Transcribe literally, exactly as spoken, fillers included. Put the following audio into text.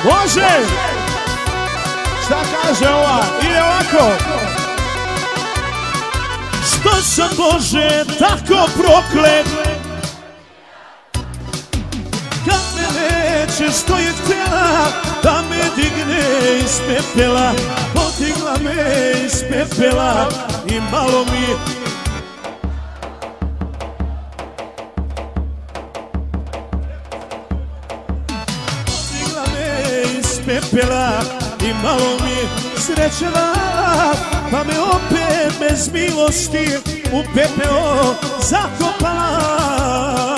Može! Šta kaže ova? Ide ovako. Što sam Bože tako proklet, kad me neće što je htjela da me digne iz pepela. Podigla me iz pepela i malo mi podigla me iz pepela i malo mi sreće dala, pa me opet bez milosti u pepeo zakopala.